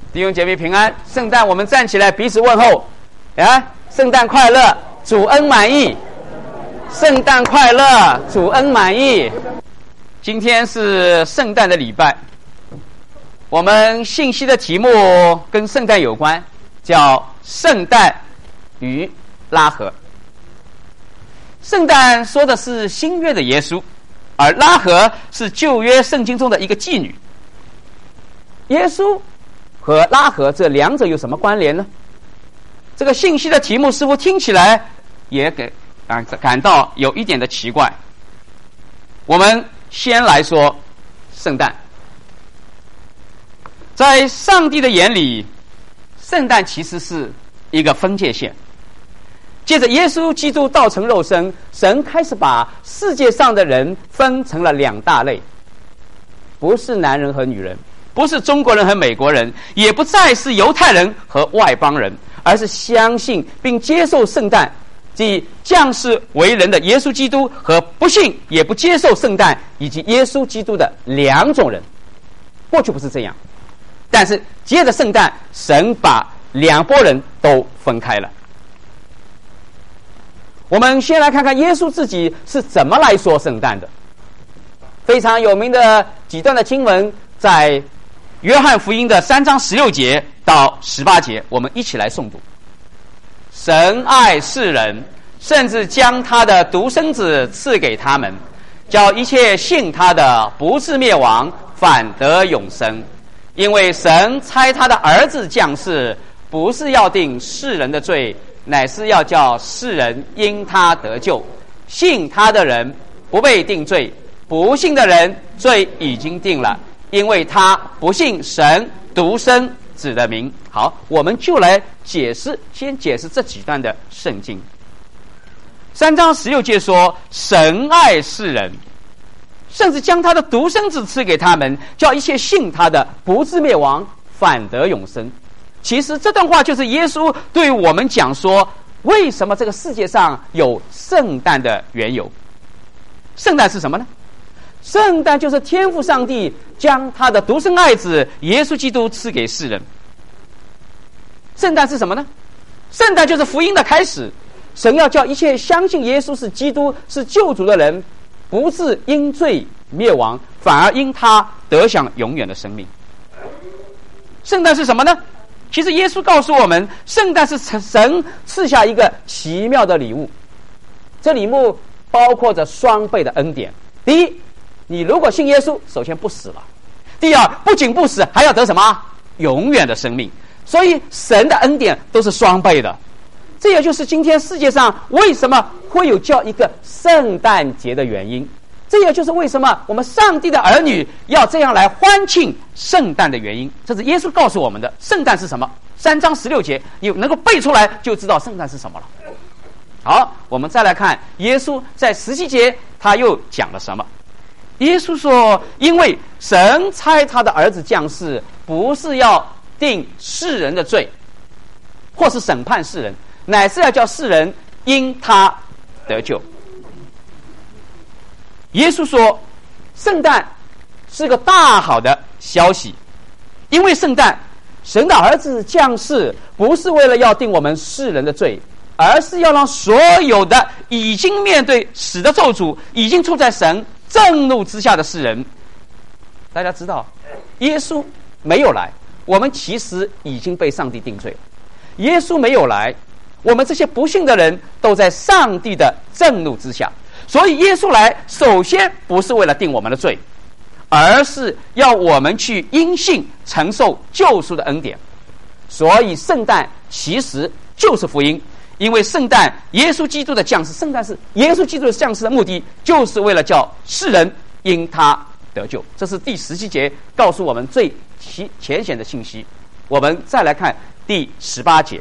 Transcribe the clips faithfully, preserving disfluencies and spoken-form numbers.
弟兄姐妹平安，圣诞我们站起来彼此问候啊！圣诞快乐，主恩满溢。圣诞快乐，主恩满溢。今天是圣诞的礼拜，我们信息的题目跟圣诞有关，叫圣诞与拉合。圣诞说的是新约的耶稣，而拉合是旧约圣经中的一个妓女。耶稣和拉合这两者有什么关联呢？这个信息的题目似乎听起来也给啊感到有一点的奇怪。我们先来说圣诞。在上帝的眼里，圣诞其实是一个分界线。接着耶稣基督道成肉身，神开始把世界上的人分成了两大类，不是男人和女人，不是中国人和美国人，也不再是犹太人和外邦人，而是相信并接受圣诞即降世为人的耶稣基督和不信也不接受圣诞以及耶稣基督的两种人。过去不是这样，但是接着圣诞，神把两拨人都分开了。我们先来看看耶稣自己是怎么来说圣诞的。非常有名的几段的经文，在约翰福音的三章十六节到十八节，我们一起来诵读。神爱世人，甚至将他的独生子赐给他们，叫一切信他的不至灭亡，反得永生。因为神差他的儿子降世，不是要定世人的罪，乃是要叫世人因他得救。信他的人不被定罪，不信的人罪已经定了，因为他不信神独生子的名。好，我们就来解释，先解释这几段的圣经。三章十六节说，神爱世人，甚至将他的独生子赐给他们，叫一切信他的不至灭亡，反得永生。其实这段话就是耶稣对我们讲说，为什么这个世界上有圣诞的缘由。圣诞是什么呢？圣诞就是天父上帝将他的独生爱子耶稣基督赐给世人。圣诞是什么呢？圣诞就是福音的开始，神要叫一切相信耶稣是基督是救主的人，不至因罪灭亡，反而因他得享永远的生命。圣诞是什么呢？其实耶稣告诉我们，圣诞是神赐下一个奇妙的礼物，这礼物包括着双倍的恩典。第一，你如果信耶稣，首先不死了；第二，不仅不死，还要得什么？永远的生命。所以神的恩典都是双倍的。这也就是今天世界上为什么会有叫一个圣诞节的原因，这也就是为什么我们上帝的儿女要这样来欢庆圣诞的原因。这是耶稣告诉我们的。圣诞是什么？三章十六节你能够背出来就知道圣诞是什么了。好，我们再来看耶稣在十七节他又讲了什么。耶稣说，因为神差他的儿子降世，不是要定世人的罪或是审判世人，乃是要叫世人因他得救。耶稣说，圣诞是个大好的消息，因为圣诞神的儿子降世，不是为了要定我们世人的罪，而是要让所有的已经面对死的咒诅，已经处在神震怒之下的世人。大家知道耶稣没有来，我们其实已经被上帝定罪了。耶稣没有来，我们这些不信的人都在上帝的震怒之下。所以耶稣来，首先不是为了定我们的罪，而是要我们去因信承受救赎的恩典。所以圣诞其实就是福音，因为圣诞耶稣基督的降世，圣诞是耶稣基督的降世的目的，就是为了叫世人因他得救。这是第十七节告诉我们最浅显的信息。我们再来看第十八节，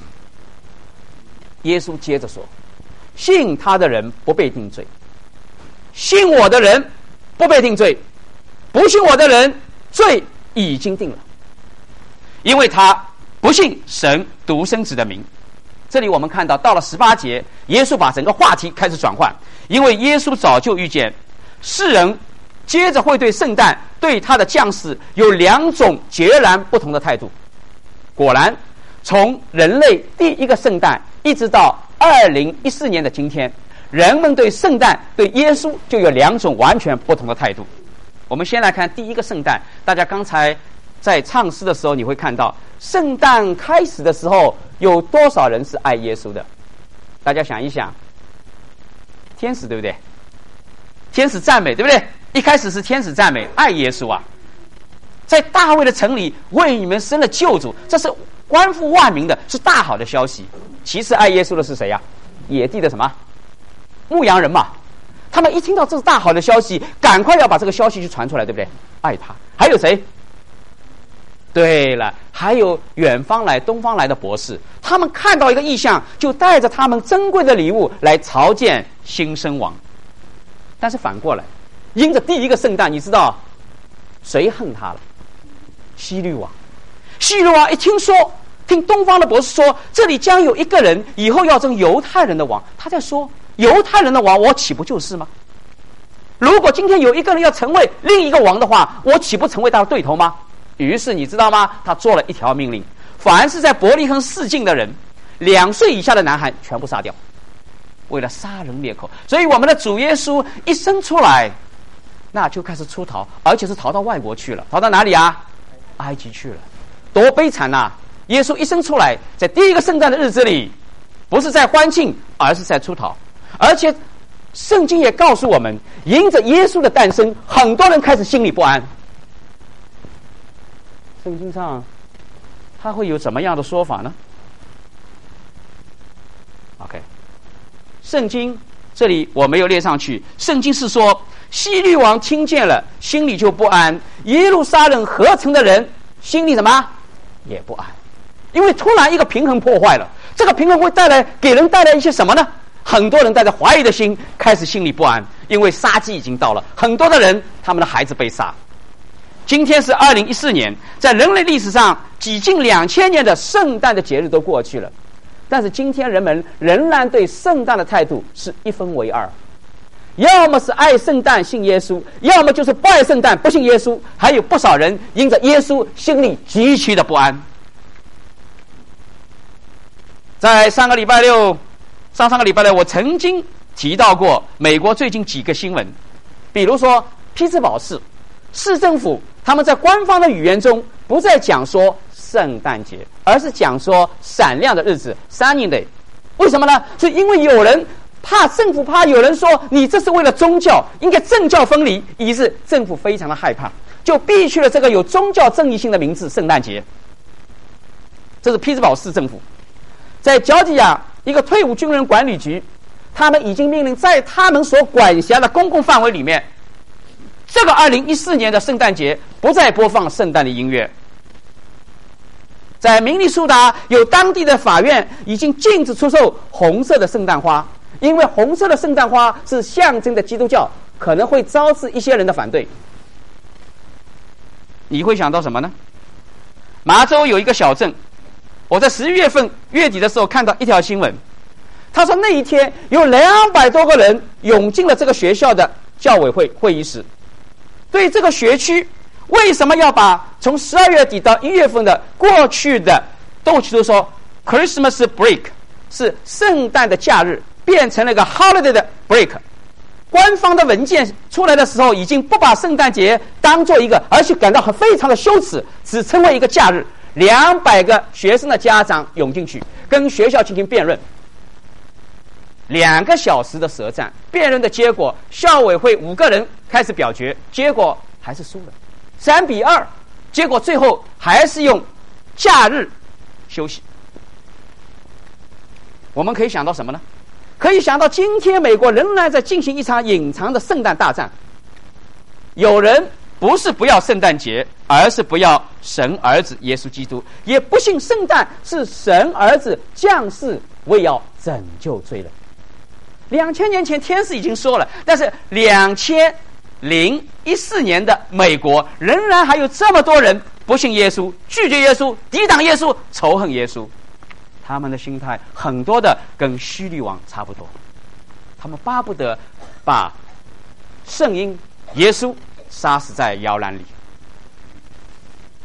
耶稣接着说，信他的人不被定罪，信我的人不被定罪，不信我的人罪已经定了，因为他不信神独生子的名。这里我们看到到了十八节，耶稣把整个话题开始转换，因为耶稣早就预见世人接着会对圣诞对他的降世有两种截然不同的态度。 果然，从人类第一个圣诞一直到二零一四年的今天，人们对圣诞、对耶稣就有两种完全不同的态度。我们先来看第一个圣诞，大家刚才在唱诗的时候，你会看到圣诞开始的时候有多少人是爱耶稣的？大家想一想，天使对不对？天使赞美对不对？一开始是天使赞美爱耶稣啊，在大卫的城里为你们生了救主，这是关乎万民的，是大好的消息。其次爱耶稣的是谁呀、啊？野地的什么牧羊人嘛，他们一听到这是大好的消息，赶快要把这个消息去传出来，对不对？爱他。还有谁？对了，还有远方来东方来的博士，他们看到一个异象，就带着他们珍贵的礼物来朝见新生王。但是反过来，因着第一个圣诞，你知道谁恨他了？希律王。希律王一听说，听东方的博士说，这里将有一个人以后要成犹太人的王，他在说，犹太人的王，我岂不就是吗？如果今天有一个人要成为另一个王的话，我岂不成为他的对头吗？于是你知道吗？他做了一条命令，凡是在伯利恒示境的人，两岁以下的男孩全部杀掉，为了杀人灭口。所以我们的主耶稣一生出来，那就开始出逃，而且是逃到外国去了。逃到哪里啊？埃及去了。多悲惨啊！耶稣一生出来，在第一个圣诞的日子里，不是在欢庆，而是在出逃。而且圣经也告诉我们，因着耶稣的诞生，很多人开始心里不安。圣经上他会有什么样的说法呢？ OK， 圣经这里我没有列上去。圣经是说，希律王听见了，心里就不安，耶路撒冷合成的人心里什么也不安，因为突然一个平衡破坏了。这个平衡会带来给人带来一些什么呢？很多人带着怀疑的心开始心里不安，因为杀机已经到了，很多的人他们的孩子被杀。今天是二零一四年，在人类历史上几近两千年的圣诞的节日都过去了，但是今天人们仍然对圣诞的态度是一分为二，要么是爱圣诞信耶稣，要么就是不爱圣诞不信耶稣。还有不少人因着耶稣心里极其的不安。在上个礼拜六上上个礼拜六我曾经提到过美国最近几个新闻，比如说匹兹堡市市政府他们在官方的语言中不再讲说圣诞节，而是讲说闪亮的日子 Sunny Day。 为什么呢？是因为有人怕，政府怕有人说你这是为了宗教，应该政教分离，于是政府非常的害怕，就避去了这个有宗教正义性的名字圣诞节。这是匹兹堡市政府。在乔治亚一个退伍军人管理局，他们已经命令在他们所管辖的公共范围里面，这个二零一四年的圣诞节不再播放圣诞的音乐。在明尼苏达有当地的法院已经禁止出售红色的圣诞花，因为红色的圣诞花是象征的基督教，可能会招致一些人的反对。你会想到什么呢？麻州有一个小镇，我在十一月份月底的时候看到一条新闻，他说那一天有两百多个人涌进了这个学校的教委会会议室，对这个学区为什么要把从十二月底到一月份的过去的都去都说 Christmas break 是圣诞的假日，变成了一个 holiday 的 break。 官方的文件出来的时候已经不把圣诞节当做一个，而且感到很非常的羞耻，只称为一个假日。两百个学生的家长涌进去跟学校进行辩论，两个小时的舌战，辩论的结果校委会五个人开始表决，结果还是输了三比二，结果最后还是用假日休息。我们可以想到什么呢？可以想到今天美国仍然在进行一场隐藏的圣诞大战。有人不是不要圣诞节，而是不要神儿子耶稣基督，也不信圣诞是神儿子降世为要拯救罪人。两千年前天使已经说了，但是两千零一四年的美国仍然还有这么多人不信耶稣，拒绝耶稣，抵挡耶稣，仇恨耶稣。他们的心态很多的跟希律王差不多，他们巴不得把圣婴耶稣杀死在摇篮里。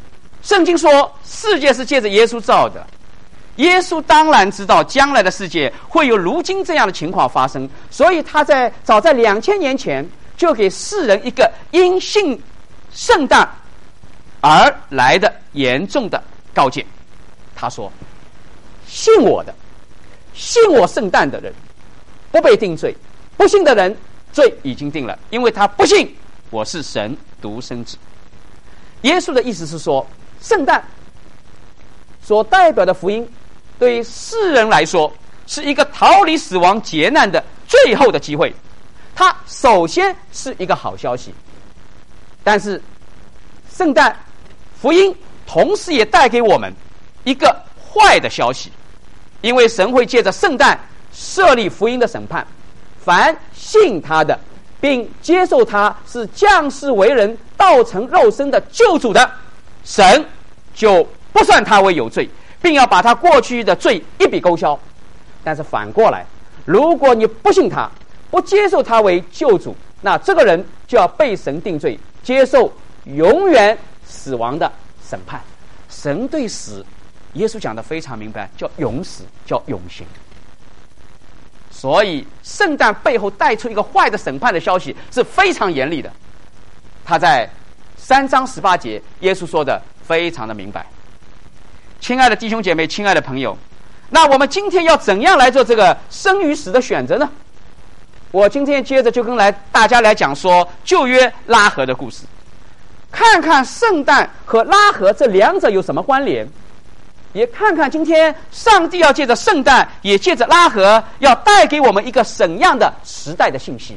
圣经说世界是借着耶稣造的，耶稣当然知道将来的世界会有如今这样的情况发生，所以他在早在两千年前就给世人一个因信圣诞而来的严重的告诫。他说，信我的，信我圣诞的人不被定罪，不信的人罪已经定了，因为他不信我是神独生子。耶稣的意思是说，圣诞所代表的福音对于世人来说是一个逃离死亡劫难的最后的机会，它首先是一个好消息。但是圣诞福音同时也带给我们一个坏的消息，因为神会借着圣诞设立福音的审判，凡信他的并接受他是降世为人道成肉身的救主的，神就不算他为有罪，并要把他过去的罪一笔勾销。但是反过来，如果你不信他，不接受他为救主，那这个人就要被神定罪，接受永远死亡的审判。神对死，耶稣讲的非常明白，叫永死，叫永刑。所以圣诞背后带出一个坏的审判的消息是非常严厉的。他在三章十八节，耶稣说的非常的明白。亲爱的弟兄姐妹，亲爱的朋友，那我们今天要怎样来做这个生与死的选择呢？我今天接着就跟来大家来讲说旧约拉合的故事，看看圣诞和拉合这两者有什么关联，也看看今天上帝要借着圣诞也借着拉合要带给我们一个怎样的时代的信息。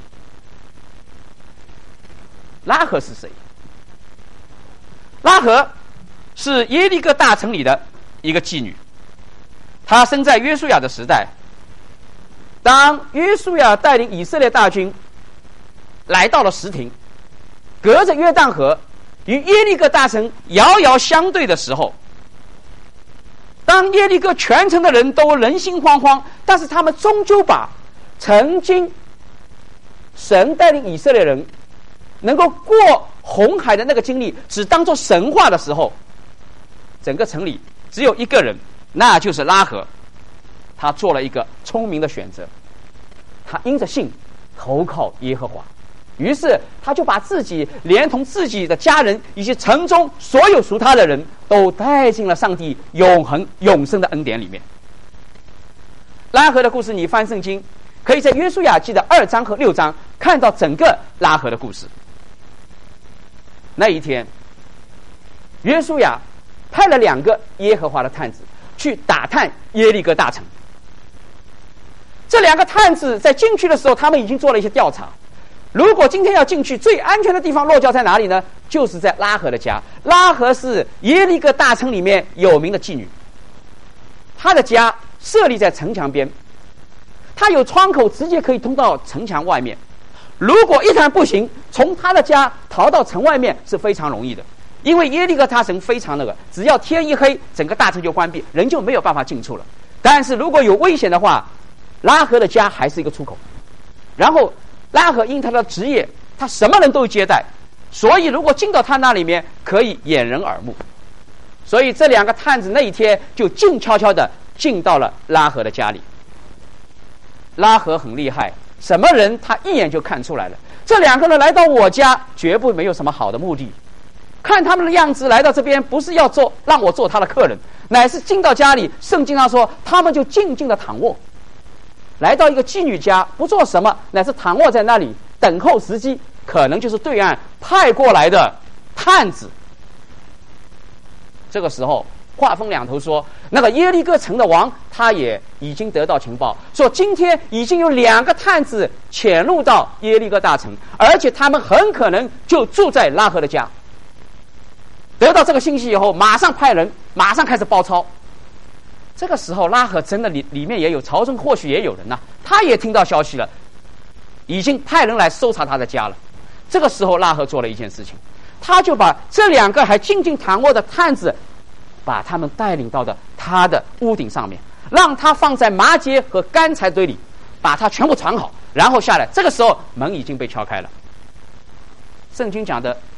拉合是谁？拉合是耶利哥大城里的一个妓女，她生在约书亚的时代。当约书亚带领以色列大军来到了什亭，隔着约旦河与耶利哥大城遥遥相对的时候，当耶利哥全城的人都人心惶惶，但是他们终究把曾经神带领以色列人能够过红海的那个经历只当作神话的时候，整个城里只有一个人，那就是拉合。他做了一个聪明的选择，他因着信投靠耶和华，于是他就把自己连同自己的家人以及城中所有属他的人都带进了上帝永恒永生的恩典里面。拉合的故事你翻圣经可以在约书亚记的二章和六章看到整个拉合的故事。那一天约书亚派了两个耶和华的探子去打探耶利哥大城。这两个探子在进去的时候，他们已经做了一些调查。如果今天要进去，最安全的地方落脚在哪里呢？就是在拉合的家。拉合是耶利哥大城里面有名的妓女，她的家设立在城墙边，她有窗口直接可以通到城墙外面。如果一谈不行，从她的家逃到城外面是非常容易的，因为耶利哥大城非常那个，只要天一黑，整个大城就关闭，人就没有办法进出了。但是如果有危险的话，拉合的家还是一个出口。然后拉合因他的职业，他什么人都接待，所以如果进到他那里面可以掩人耳目。所以这两个探子那一天就静悄悄的进到了拉合的家里。拉合很厉害，什么人他一眼就看出来了，这两个人来到我家绝不没有什么好的目的，看他们的样子来到这边不是要做让我做他的客人，乃是进到家里，圣经上说他们就静静的躺卧。来到一个妓女家不做什么，乃是躺卧在那里等候时机，可能就是对岸派过来的探子。这个时候话分两头说，那个耶利哥城的王他也已经得到情报，说今天已经有两个探子潜入到耶利哥大城，而且他们很可能就住在拉合的家。得到这个信息以后，马上派人马上开始包抄。这个时候拉合真的里里面也有朝中或许也有人呐、啊，他也听到消息了，已经派人来搜查他的家了。这个时候拉合做了一件事情，他就把这两个还静静躺卧的探子把他们带领到的他的屋顶上面，让他放在麻秸和干柴堆里，把他全部藏好，然后下来。这个时候门已经被敲开了。圣经讲的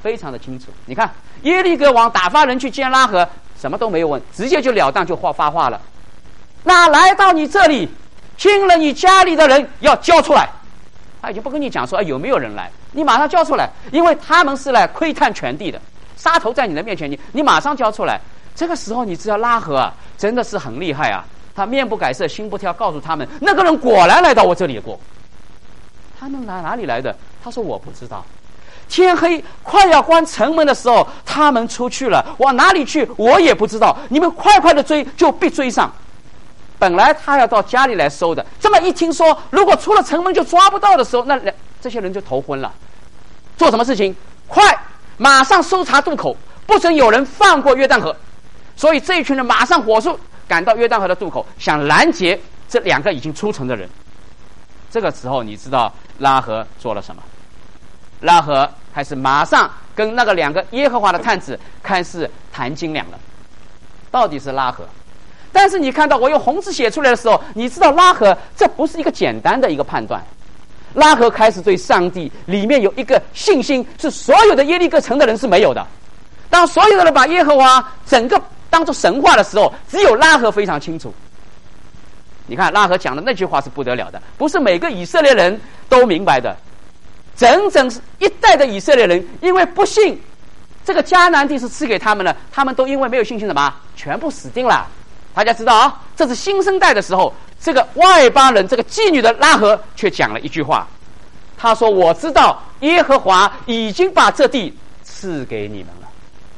非常的清楚。你看耶利哥王打发人去见拉合，什么都没有问，直接就了当就话发话了。那来到你这里亲了你家里的人要交出来，他已经不跟你讲说、哎、有没有人来，你马上交出来，因为他们是来窥探全地的，杀头在你的面前，你你马上交出来。这个时候你知道拉合啊真的是很厉害啊，他面不改色心不跳，告诉他们那个人果然来到我这里过。他们哪哪里来的？他说我不知道，天黑快要关城门的时候他们出去了，往哪里去我也不知道，你们快快的追就必追上。本来他要到家里来收的，这么一听说如果出了城门就抓不到的时候，那这些人就头昏了。做什么事情？快马上搜查渡口，不准有人放过约旦河。所以这一群人马上火速赶到约旦河的渡口，想拦截这两个已经出城的人。这个时候你知道拉合做了什么？拉合开始马上跟那个两个耶和华的探子开始谈斤两了。到底是拉合，但是你看到我用红字写出来的时候，你知道拉合这不是一个简单的一个判断。拉合开始对上帝里面有一个信心，是所有的耶利哥城的人是没有的。当所有的人把耶和华整个当作神话的时候，只有拉合非常清楚。你看拉合讲的那句话是不得了的，不是每个以色列人都明白的。整整一代的以色列人因为不信这个迦南地是赐给他们的，他们都因为没有信心什么全部死定了。大家知道啊，这是新生代的时候，这个外邦人这个妓女的拉合却讲了一句话，他说我知道耶和华已经把这地赐给你们了。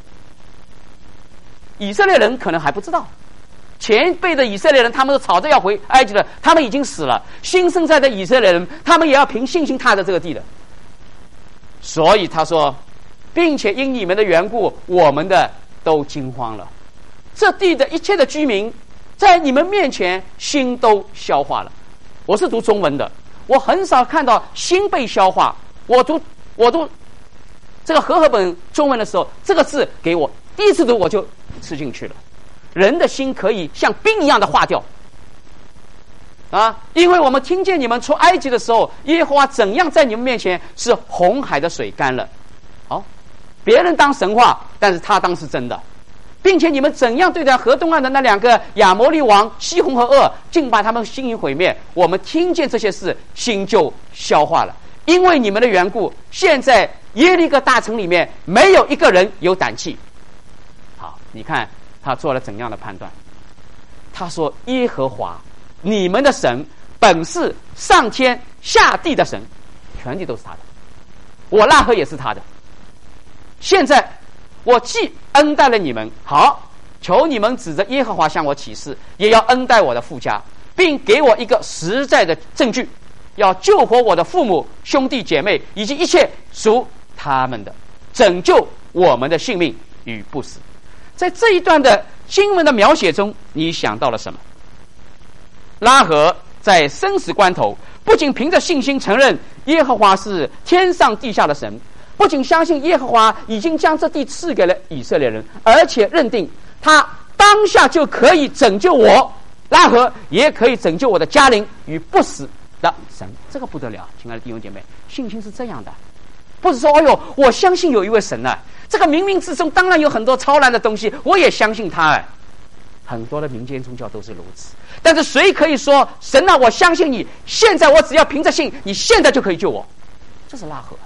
以色列人可能还不知道，前辈的以色列人他们都吵着要回埃及的，他们已经死了。新生代的以色列人他们也要凭信心踏着这个地的。所以他说并且因你们的缘故我们的都惊慌了，这地的一切的居民在你们面前心都消化了。我是读中文的，我很少看到心被消化。我读我读这个和合本中文的时候，这个字给我第一次读我就吃进去了。人的心可以像冰一样的化掉啊！因为我们听见你们出埃及的时候，耶和华怎样在你们面前是红海的水干了。好，别人当神话，但是他当是真的，并且你们怎样对待河东岸的那两个亚摩利王西宏和噩，竟把他们心灵毁灭。我们听见这些事，心就消化了。因为你们的缘故，现在耶利哥大城里面没有一个人有胆气。好，你看他做了怎样的判断？他说耶和华你们的神本是上天下地的神，全地都是他的，我拉合也是他的。现在我既恩待了你们，好，求你们指着耶和华向我起誓，也要恩待我的父家，并给我一个实在的证据，要救活我的父母兄弟姐妹以及一切属他们的，拯救我们的性命与不死。在这一段的经文的描写中，你想到了什么？拉合在生死关头不仅凭着信心承认耶和华是天上地下的神，不仅相信耶和华已经将这地赐给了以色列人，而且认定他当下就可以拯救我拉合，也可以拯救我的家邻与不死的神。这个不得了，亲爱的弟兄姐妹，信心是这样的，不是说哎呦我相信有一位神啊，这个冥冥之中当然有很多超然的东西，我也相信他。哎，很多的民间宗教都是如此。但是谁可以说神啊我相信你，现在我只要凭着信，你现在就可以救我？这是拉合。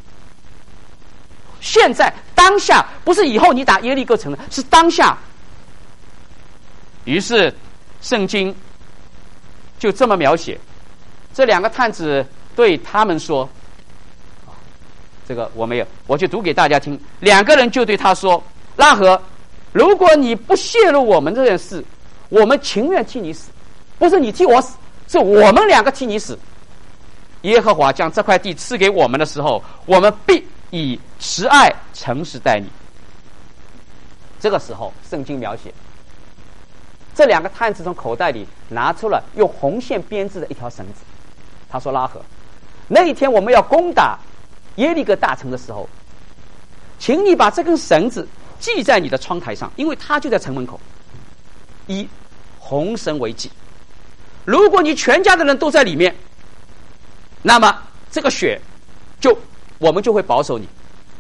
现在当下，不是以后你打耶利哥城了，是当下。于是圣经就这么描写，这两个探子对他们说，这个我没有，我就读给大家听。两个人就对他说，拉合，如果你不泄露我们这件事，我们情愿替你死，不是你替我死，是我们两个替你死。耶和华将这块地赐给我们的时候，我们必以慈爱诚实待你。这个时候圣经描写这两个探子从口袋里拿出了用红线编织的一条绳子，他说拉合，那一天我们要攻打耶利哥大城的时候，请你把这根绳子系在你的窗台上，因为它就在城门口，以红绳为记。如果你全家的人都在里面，那么这个血就我们就会保守你。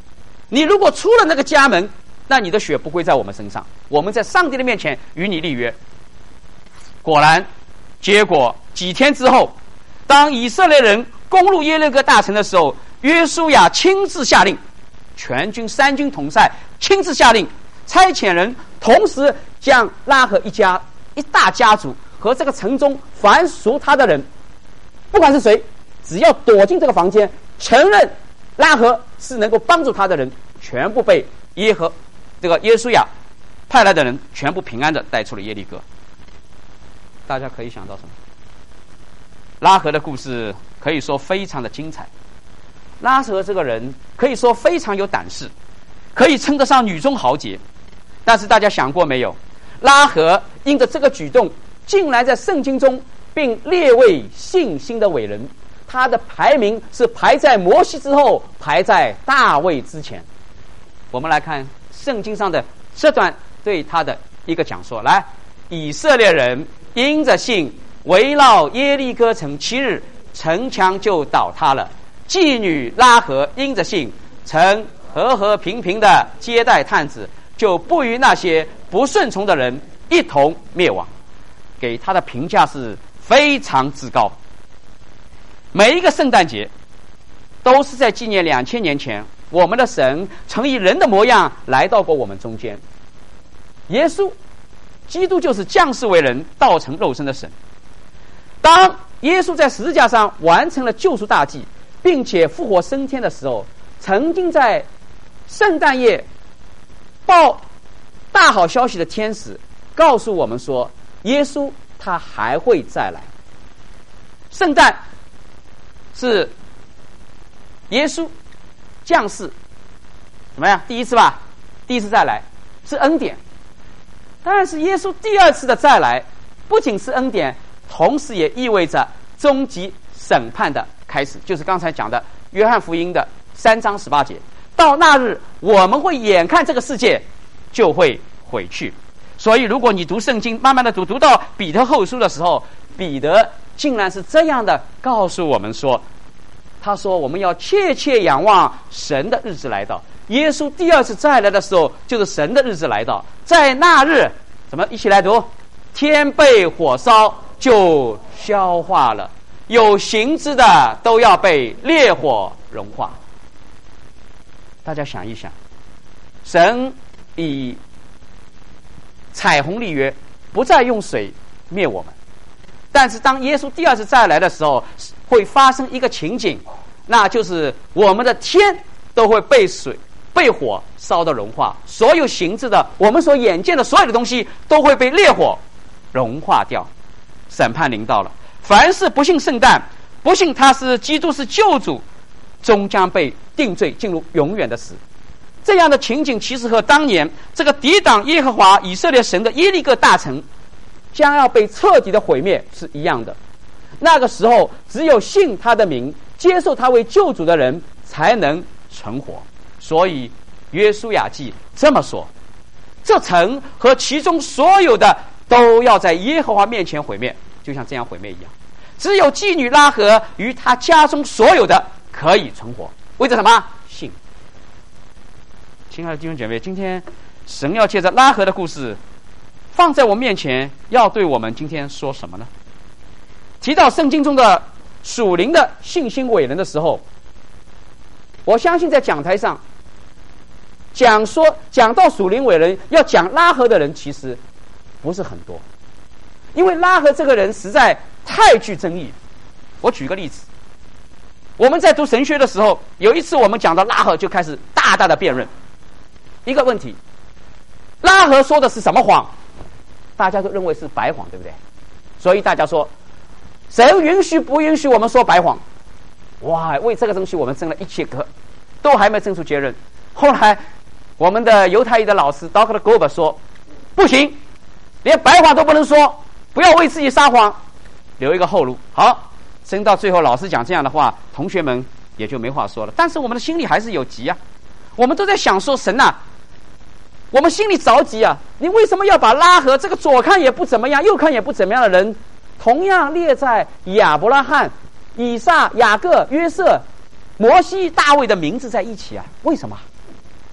你如果出了那个家门，那你的血不归在我们身上，我们在上帝的面前与你立约。果然，结果几天之后，当以色列人攻入耶利哥大城的时候，约书亚亲自下令，全军三军统帅亲自下令，差遣人同时将拉合一家一大家族和这个城中凡属他的人，不管是谁，只要躲进这个房间，承认拉合是能够帮助他的人，全部被耶和这个约书亚派来的人全部平安的带出了耶利哥。大家可以想到什么？拉合的故事可以说非常的精彩。拉合这个人可以说非常有胆识，可以称得上女中豪杰。但是大家想过没有，拉合因着这个举动，竟然在圣经中并列为信心的伟人，他的排名是排在摩西之后，排在大卫之前。我们来看圣经上的这段对他的一个讲说。来，以色列人因着信围绕耶利哥城七日，城墙就倒塌了。妓女拉合因着信曾和和平平的接待探子，就不与那些不顺从的人一同灭亡。给他的评价是非常之高。每一个圣诞节都是在纪念两千年前我们的神曾以人的模样来到过我们中间。耶稣基督就是降世为人，道成肉身的神。当耶稣在十字架上完成了救赎大计，并且复活升天的时候，曾经在圣诞夜报大好消息的天使告诉我们说，耶稣他还会再来。圣诞是耶稣降世怎么样？第一次吧，第一次再来是恩典。但是耶稣第二次的再来，不仅是恩典，同时也意味着终极审判的开始，就是刚才讲的约翰福音的三章十八节。到那日，我们会眼看这个世界就会毁去。所以如果你读圣经，慢慢的读，读到彼得后书的时候，彼得竟然是这样的告诉我们说，他说我们要切切仰望神的日子来到。耶稣第二次再来的时候，就是神的日子来到。在那日，怎么一起来读？天被火烧就消化了，有形质的都要被烈火融化。大家想一想，神以彩虹立约，不再用水灭我们。但是当耶稣第二次再来的时候，会发生一个情景，那就是我们的天都会被水被火烧的融化，所有形质的我们所眼见的所有的东西都会被烈火融化掉。审判临到了，凡是不信圣诞，不信他是基督是救主，终将被定罪，进入永远的死。这样的情景其实和当年这个抵挡耶和华以色列神的耶利哥大城将要被彻底的毁灭是一样的。那个时候只有信他的名，接受他为救主的人才能存活。所以约书亚记这么说，这城和其中所有的都要在耶和华面前毁灭，就像这样毁灭一样。只有妓女拉合与他家中所有的可以存活。为着什么？信。亲爱的弟兄姐妹，今天神要借着拉合的故事放在我面前，要对我们今天说什么呢？提到圣经中的属灵的信心伟人的时候，我相信在讲台上讲说讲到属灵伟人，要讲拉合的人其实不是很多，因为拉合这个人实在太具争议。我举个例子，我们在读神学的时候，有一次我们讲到拉合，就开始大大的辩论一个问题：拉合说的是什么谎？大家都认为是白谎，对不对？所以大家说神允许不允许我们说白谎？哇，为这个东西我们争了一切课，都还没争出结论。后来我们的犹太裔的老师 Doctor Gober 说不行，连白谎都不能说，不要为自己撒谎，留一个后路。好，争到最后老师讲这样的话，同学们也就没话说了。但是我们的心里还是有急啊，我们都在想说神啊，我们心里着急啊，你为什么要把拉合这个左看也不怎么样右看也不怎么样的人同样列在亚伯拉罕、以撒、雅各、约瑟、摩西、大卫的名字在一起啊？为什么？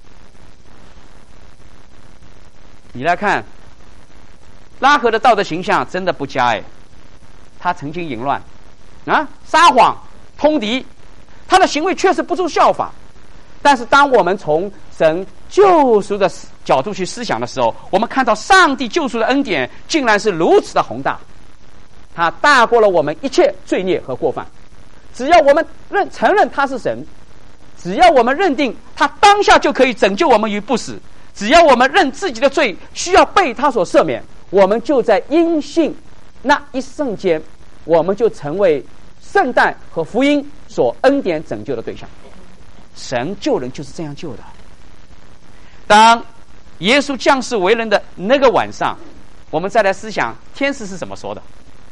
你来看拉合的道德形象真的不佳哎，他曾经淫乱啊，撒谎通敌，他的行为确实不足效法。但是当我们从神救赎的角度去思想的时候，我们看到上帝救赎的恩典竟然是如此的宏大，他大过了我们一切罪孽和过犯。只要我们认承认他是神，只要我们认定他当下就可以拯救我们于不死，只要我们认自己的罪需要被他所赦免，我们就在因信那一瞬间，我们就成为圣诞和福音所恩典拯救的对象。神救人就是这样救的。当耶稣降世为人的那个晚上，我们再来思想天使是怎么说的。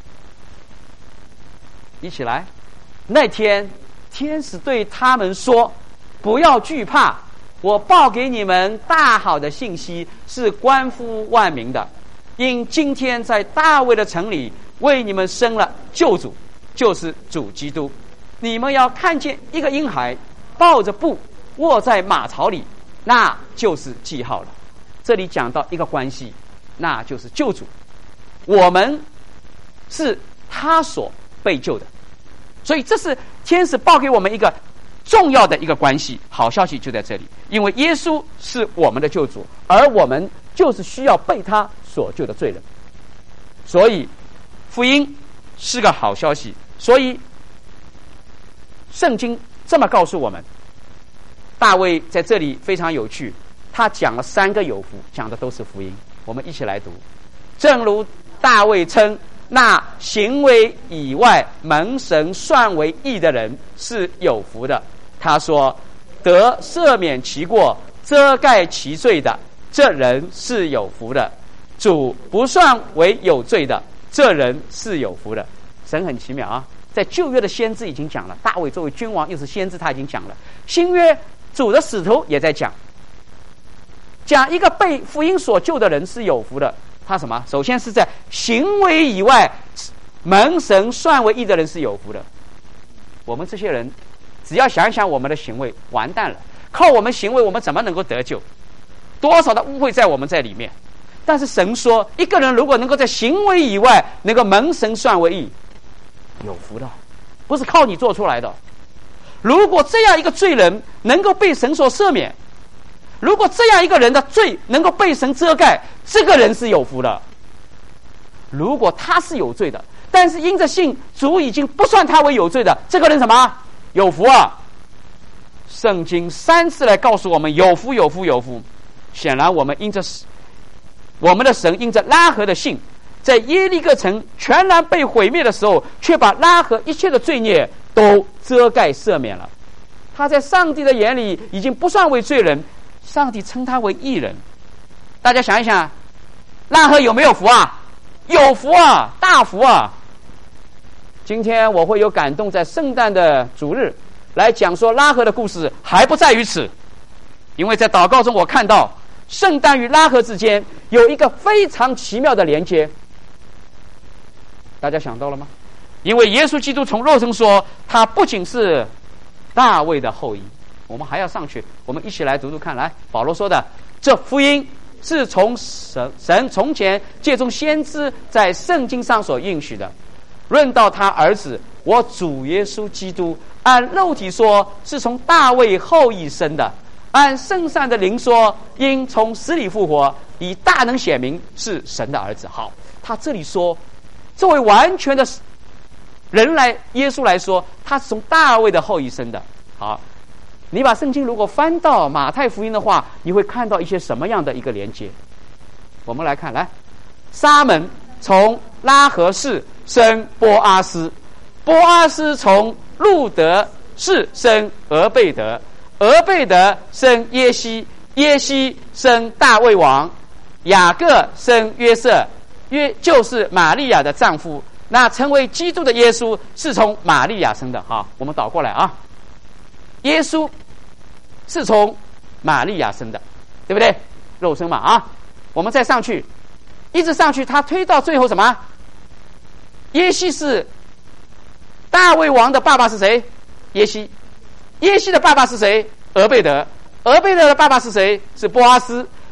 一起来，那天天使对他们说，不要惧怕，我报给你们大好的信息，是关乎万民的。因今天在大卫的城里为你们生了救主，就是主基督。你们要看见一个婴孩抱着布卧在马槽里，那就是记号了。这里讲到一个关系，那就是救主，我们是他所被救的。所以这是天使报给我们一个重要的一个关系。好消息就在这里，因为耶稣是我们的救主，而我们就是需要被他所救的罪人。所以福音是个好消息。所以圣经这么告诉我们，大卫在这里非常有趣，他讲了三个有福，讲的都是福音。我们一起来读。正如大卫称，那行为以外蒙神算为义的人是有福的。他说，得赦免其过，遮盖其罪的，这人是有福的。主不算为有罪的，这人是有福的。神很奇妙啊，在旧约的先知已经讲了，大卫作为君王又是先知，他已经讲了。新约主的使徒也在讲，讲一个被福音所救的人是有福的。他什么？首先是在行为以外蒙神算为义的人是有福的。我们这些人只要想一想我们的行为，完蛋了，靠我们行为我们怎么能够得救？多少的污秽在我们在里面。但是神说，一个人如果能够在行为以外能够蒙神算为义，有福的，不是靠你做出来的。如果这样一个罪人能够被神所赦免，如果这样一个人的罪能够被神遮盖，这个人是有福的。如果他是有罪的，但是因着信主已经不算他为有罪的，这个人什么？有福啊！圣经三次来告诉我们有福有福有福。显然我们因着我们的神因着拉合的信，在耶利哥城全然被毁灭的时候，却把拉合一切的罪孽都遮盖赦免了。他在上帝的眼里已经不算为罪人，上帝称他为义人。大家想一想，拉合有没有福啊？有福啊，大福啊！今天我会有感动，在圣诞的主日来讲说拉合的故事，还不在于此。因为在祷告中我看到圣诞与拉合之间有一个非常奇妙的连接。大家想到了吗？因为耶稣基督从肉身说，他不仅是大卫的后裔。我们还要上去，我们一起来读读看。来，保罗说的，这福音是从神神从前借中先知在圣经上所应许的。论到他儿子，我主耶稣基督，按肉体说是从大卫后裔生的，按圣善的灵说，因从死里复活，以大能显明是神的儿子。好，他这里说，作为完全的人来，耶稣来说，他是从大卫的后裔生的。好，你把圣经如果翻到马太福音的话，你会看到一些什么样的一个连接？我们来看，来，沙门从拉合氏生波阿斯，波阿斯从路德氏生俄贝德，俄贝德生耶西，耶西生大卫王，雅各生约瑟，约就是玛利亚的丈夫。那成为基督的耶稣是从玛利亚生的。好，我们倒过来啊，耶稣是从玛利亚生的，对不对？肉身嘛啊，我们再上去，一直上去，他推到最后什么？耶西是大卫王的爸爸是谁？耶西。耶西的爸爸是谁？俄贝德。俄贝德的爸爸是谁？是波阿斯。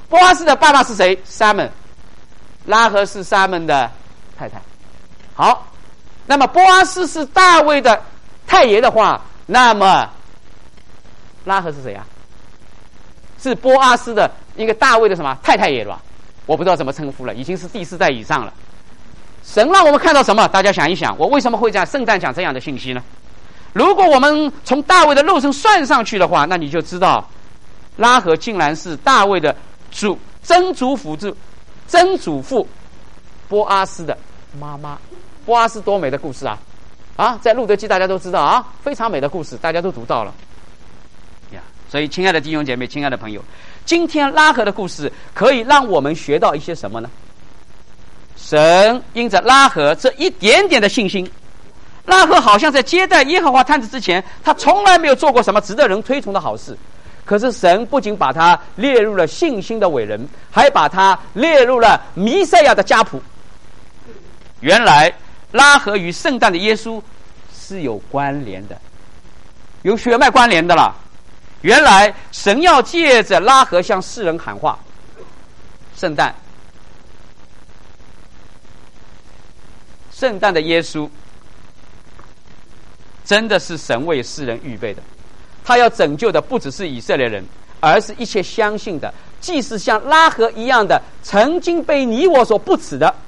波阿斯的爸爸是谁？沙门。拉合是沙门的太太。好，那么波阿斯是大卫的太爷的话，那么拉合是谁啊？是波阿斯的一个大卫的什么太太爷了吧？我不知道怎么称呼了，已经是第四代以上了。神让我们看到什么？大家想一想，我为什么会在圣诞讲这样的信息呢？如果我们从大卫的肉身算上去的话，那你就知道拉合竟然是大卫的祖曾祖父之曾祖父波阿斯的妈妈。波阿斯多美的故事啊！啊，在路德记大家都知道啊，非常美的故事，大家都读到了呀。所以，亲爱的弟兄姐妹，亲爱的朋友，今天拉合的故事可以让我们学到一些什么呢？神因着拉合这一点点的信心，拉合好像在接待耶和华探子之前，他从来没有做过什么值得人推崇的好事。可是神不仅把他列入了信心的伟人，还把他列入了弥赛亚的家谱。原来拉合与圣诞的耶稣是有关联的，有血脉关联的了。原来神要借着拉合向世人喊话，圣诞圣诞的耶稣真的是神为世人预备的，他要拯救的不只是以色列人，而是一切相信的，既是像拉合一样的曾经被你我所不耻的。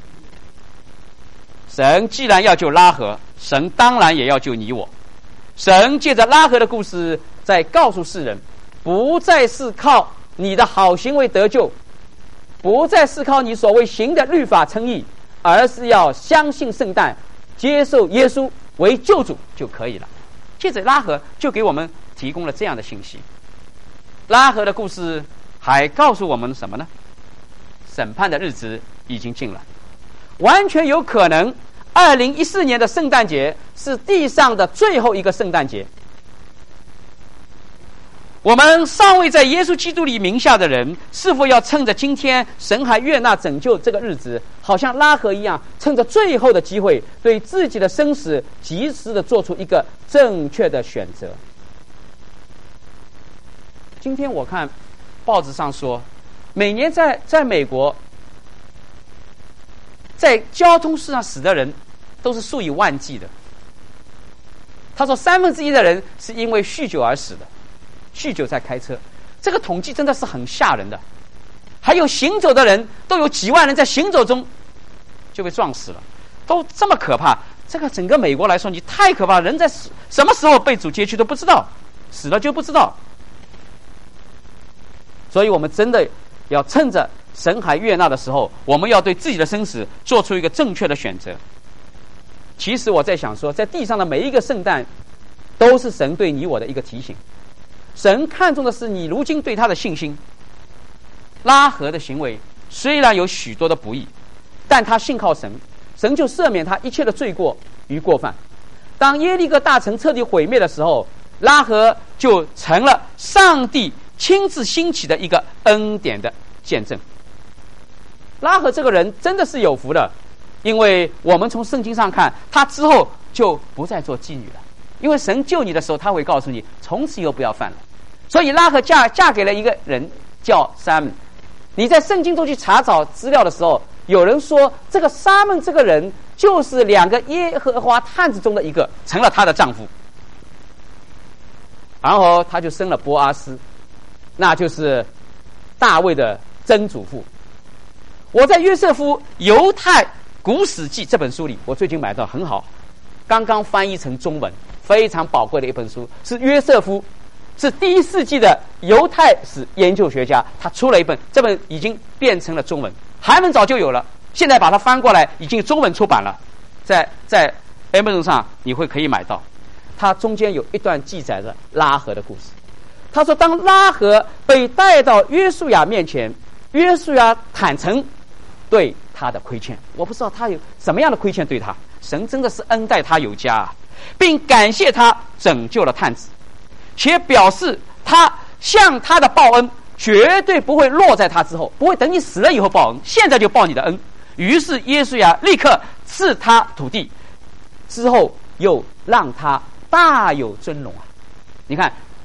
神既然要救拉合，神当然也要救你我。神借着拉合的故事在告诉世人，不再是靠你的好行为得救，不再是靠你所谓行的律法称义，而是要相信圣诞，接受耶稣为救主就可以了。借着拉合就给我们提供了这样的信息。拉合的故事还告诉我们什么呢？审判的日子已经近了，完全有可能二零一四年的圣诞节是地上的最后一个圣诞节。我们尚未在耶稣基督里名下的人，是否要趁着今天神还悦纳拯救这个日子，好像拉合一样，趁着最后的机会，对自己的生死及时的做出一个正确的选择？今天我看报纸上说，每年在在美国，在交通事上死的人都是数以万计的。他说三分之一的人是因为酗酒而死的，酗酒在开车，这个统计真的是很吓人的。还有行走的人，都有几万人在行走中就被撞死了，都这么可怕。这个整个美国来说，你太可怕了，人在什么时候被主接去都不知道，死了就不知道。所以我们真的要趁着神还悦纳的时候，我们要对自己的生死做出一个正确的选择。其实我在想说，在地上的每一个圣诞都是神对你我的一个提醒。神看重的是你如今对他的信心。拉合的行为虽然有许多的不义，但他信靠神，神就赦免他一切的罪过与过犯。当耶利哥大城彻底毁灭的时候，拉合就成了上帝亲自兴起的一个恩典的见证。拉合这个人真的是有福的，因为我们从圣经上看，他之后就不再做妓女了，因为神救你的时候，他会告诉你从此以后不要犯了。所以拉合嫁嫁给了一个人叫沙门。你在圣经中去查找资料的时候，有人说这个沙门这个人就是两个耶和华探子中的一个，成了她的丈夫。然后他就生了波阿斯，那就是大卫的曾祖父。我在约瑟夫犹太古史记这本书里，我最近买到很好，刚刚翻译成中文，非常宝贵的一本书，是约瑟夫，是第一世纪的犹太史研究学家，他出了一本，这本已经变成了中文，韩文早就有了，现在把它翻过来，已经中文出版了，在在 Amazon 上你会可以买到。它中间有一段记载着拉合的故事。他说，当拉合被带到约书亚面前，约书亚坦诚对他的亏欠，我不知道他有什么样的亏欠对他，神真的是恩待他有加啊，并感谢他拯救了探子，且表示他向他的报恩绝对不会落在他之后，不会等你死了以后报恩，现在就报你的恩。于是约书亚立刻赐他土地，之后又让他大有尊荣啊！你看，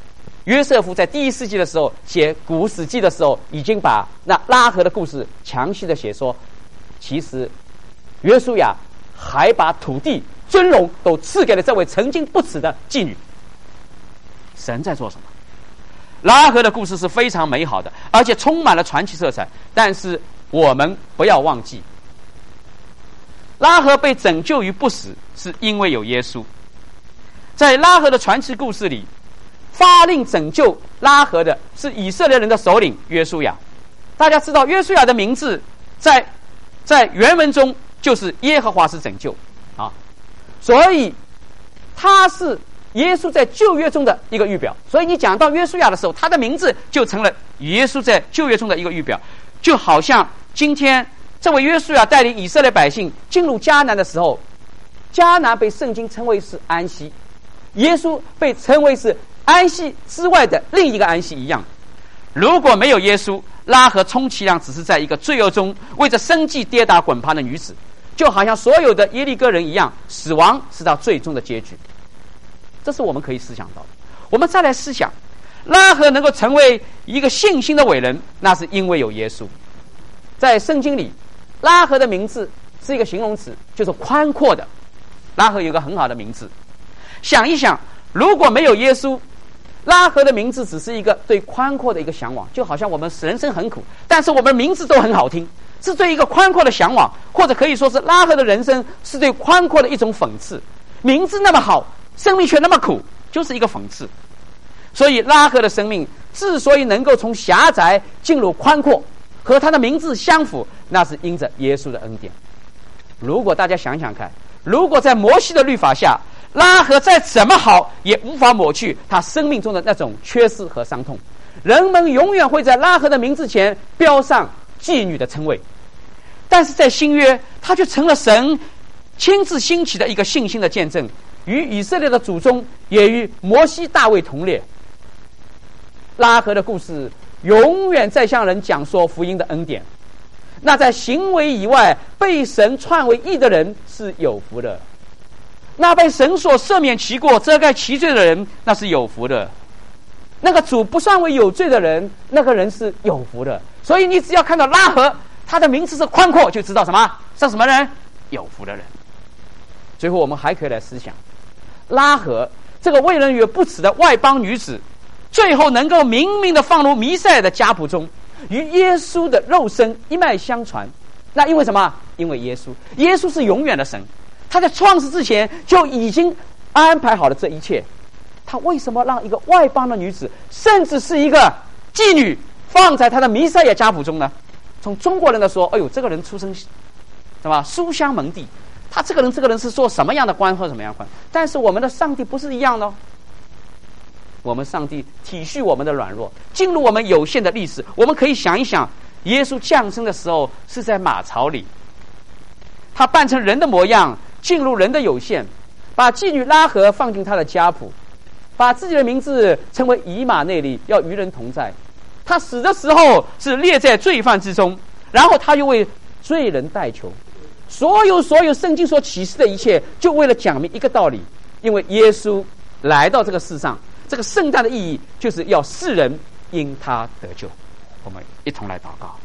约瑟夫在第一世纪的时候写古史记的时候，已经把那拉合的故事详细的写说，其实约书亚还把土地尊荣都赐给了这位曾经不耻的妓女。神在做什么？拉合的故事是非常美好的，而且充满了传奇色彩，但是我们不要忘记，拉合被拯救于不死是因为有耶稣。在拉合的传奇故事里，发令拯救拉合的是以色列人的首领约书亚。大家知道约书亚的名字在在原文中就是耶和华是拯救啊，所以他是耶稣在旧约中的一个预表。所以你讲到约书亚的时候，他的名字就成了耶稣在旧约中的一个预表。就好像今天这位约书亚带领以色列百姓进入迦南的时候，迦南被圣经称为是安息，耶稣被称为是安息之外的另一个安息一样。如果没有耶稣，拉合充其量只是在一个罪恶中为着生计跌打滚爬的女子，就好像所有的耶利哥人一样，死亡是他最终的结局。这是我们可以思想到的。我们再来思想，拉合能够成为一个信心的伟人，那是因为有耶稣。在圣经里，拉合的名字是一个形容词，就是宽阔的。拉合有一个很好的名字。想一想，如果没有耶稣，拉合的名字只是一个对宽阔的一个向往，就好像我们人生很苦，但是我们名字都很好听，是对一个宽阔的向往，或者可以说是拉合的人生是对宽阔的一种讽刺。名字那么好，生命却那么苦，就是一个讽刺。所以拉合的生命之所以能够从狭窄进入宽阔，和他的名字相符，那是因着耶稣的恩典。如果大家想想看，如果在摩西的律法下，拉合再怎么好也无法抹去他生命中的那种缺失和伤痛，人们永远会在拉合的名字前标上妓女的称谓。但是在新约，他却成了神亲自兴起的一个信心的见证，与以色列的祖宗也与摩西大卫同列。拉合的故事永远在向人讲说福音的恩典。那在行为以外被神创为义的人是有福的，那被神所赦免其过遮盖其罪的人，那是有福的。那个主不算为有罪的人，那个人是有福的。所以你只要看到拉合，他的名字是宽阔，就知道什么是什么人，有福的人。最后我们还可以来思想，拉合这个为人与不耻的外邦女子，最后能够明明的放入弥赛亚的家谱中，与耶稣的肉身一脉相传。那因为什么？因为耶稣，耶稣是永远的神，他在创世之前就已经安排好了这一切。他为什么让一个外邦的女子，甚至是一个妓女，放在他的弥赛亚家谱中呢？从中国人的说，哎呦，这个人出生什么书香门第，他这个人这个人是做什么样的官或什么样的官？但是我们的上帝不是一样的哦。我们上帝体恤我们的软弱，进入我们有限的历史。我们可以想一想，耶稣降生的时候是在马槽里，他扮成人的模样，进入人的有限，把妓女拉合放进他的家谱，把自己的名字称为以马内利，要与人同在。他死的时候是列在罪犯之中，然后他又为罪人代求。所有所有圣经所启示的一切，就为了讲明一个道理，因为耶稣来到这个世上，这个圣诞的意义就是要世人因他得救。我们一同来祷告。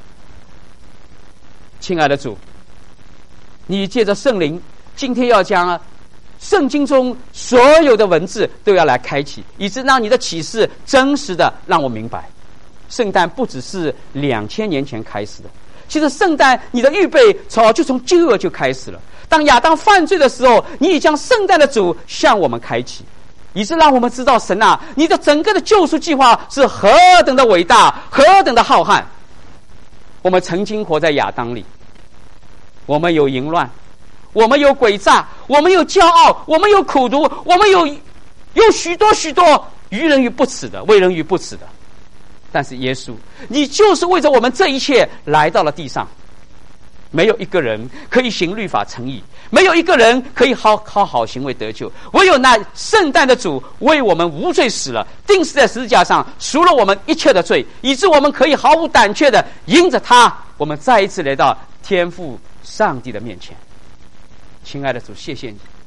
亲爱的主，你借着圣灵，今天要将圣经中所有的文字都要来开启，以致让你的启示真实的让我明白，圣诞不只是两千年前开始的，其实圣诞你的预备早就从旧约就开始了。当亚当犯罪的时候，你已将圣诞的主向我们开启，以致让我们知道，神啊，你的整个的救赎计划是何等的伟大，何等的浩瀚。我们曾经活在亚当里，我们有淫乱，我们有诡诈，我们有骄傲，我们有苦毒，我们有有许多许多于人于不耻的，为人于不耻的。但是耶稣，你就是为着我们这一切来到了地上。没有一个人可以行律法成义，没有一个人可以好靠好行为得救，唯有那圣诞的主为我们无罪死了，钉死在十字架上，赎了我们一切的罪，以致我们可以毫无胆怯的因着他，我们再一次来到天父上帝的面前。亲爱的主，谢谢你，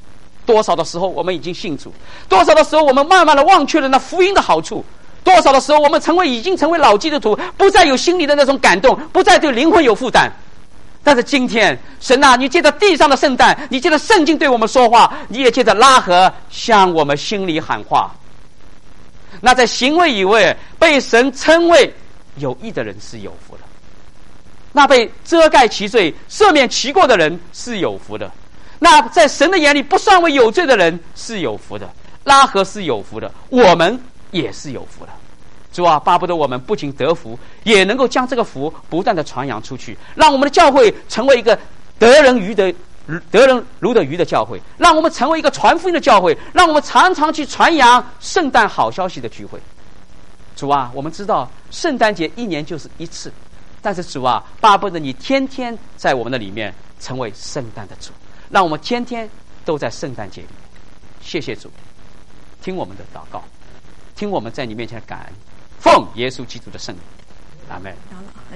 多少的时候我们已经信主，多少的时候我们慢慢的忘却了那福音的好处，多少的时候我们成为已经成为老基督徒，不再有心里的那种感动，不再对灵魂有负担。但是今天神啊，你借着地上的圣诞，你借着圣经对我们说话，你也借着拉合向我们心里喊话。那在行为以外被神称为有义的人是有福的，那被遮盖其罪赦免其过的人是有福的，那在神的眼里不算为有罪的人是有福的。拉合是有福的，我们也是有福的。主啊，巴不得我们不仅得福，也能够将这个福不断的传扬出去，让我们的教会成为一个得人如的得人如得鱼的教会，让我们成为一个传福音的教会，让我们常常去传扬圣诞好消息的聚会。主啊，我们知道圣诞节一年就是一次，但是主啊，巴不得你天天在我们的里面成为圣诞的主，让我们天天都在圣诞节里面。谢谢主，听我们的祷告，听我们在你面前的感恩，奉耶稣基督的圣名，阿们。